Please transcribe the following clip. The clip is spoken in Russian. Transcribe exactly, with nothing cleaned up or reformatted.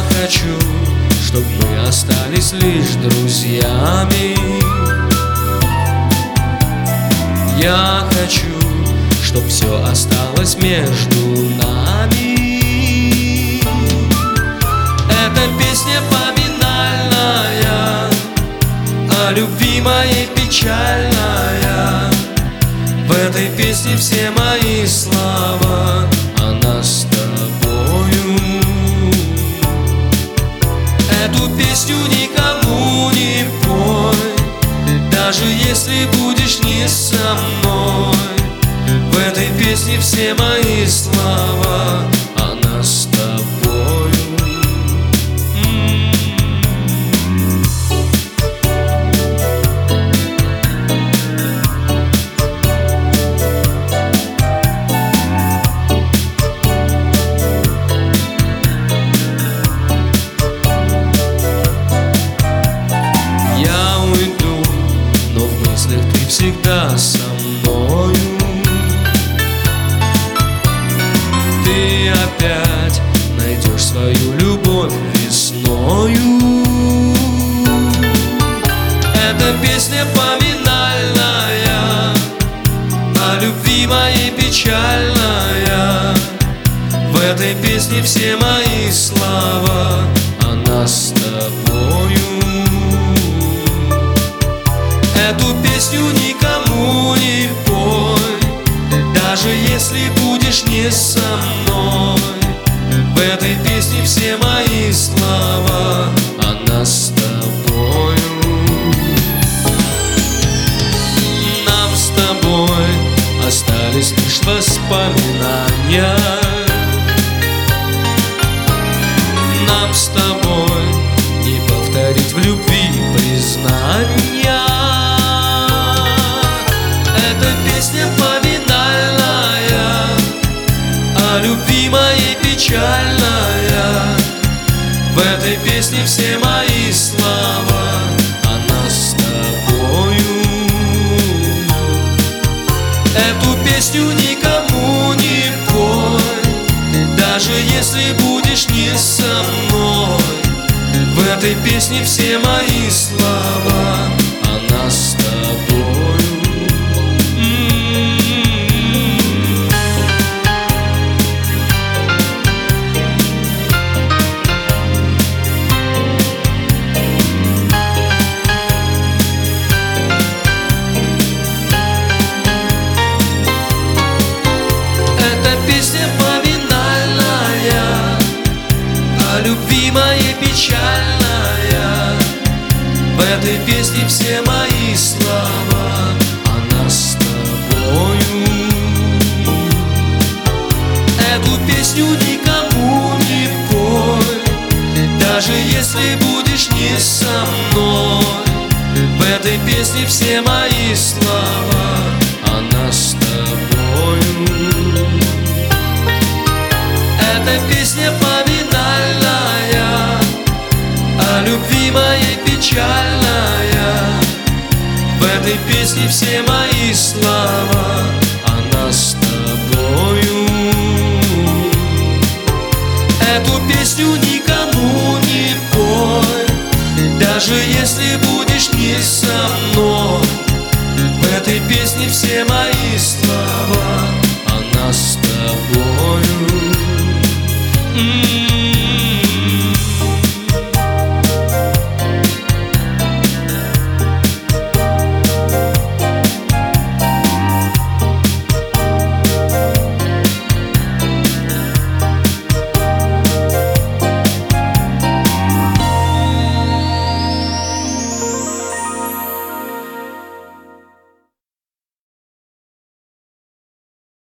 хочу, чтоб мы остались лишь друзьями. Я хочу, чтоб все осталось между нами. Эта песня поминальная о любви моей печальная. В этой песне все мои слова о нас с тобою. Эту песню никому не пой, даже если будешь не со мной. В этой песне все мои слова о нас с тобою. Ты всегда со мною. Ты опять найдешь свою любовь весною. Эта песня поминальная о любви моей печальная. В этой песне все мои слова о нас с тобою. Эту песню никому не пой, даже если будешь не со мной. В этой песне все мои слова о нас с тобою. Нам с тобой остались лишь воспоминания. Нам с тобой не повторить в любви признания. Песня поминальная о любви моей печальная. В этой песне все мои слова о нас с тобою. Эту песню никому не пой, даже если будешь не со мной. В этой песне все мои слова о нас с тобою. Песня поминальная о любви моей печальная. В этой песне все мои слова о нас с тобою. Эту песню никому не пой, даже если будешь не со мной. В этой песне все мои слова о нас с тобою. Эта песня поминальная о любви моей печальная. В этой песне все мои слова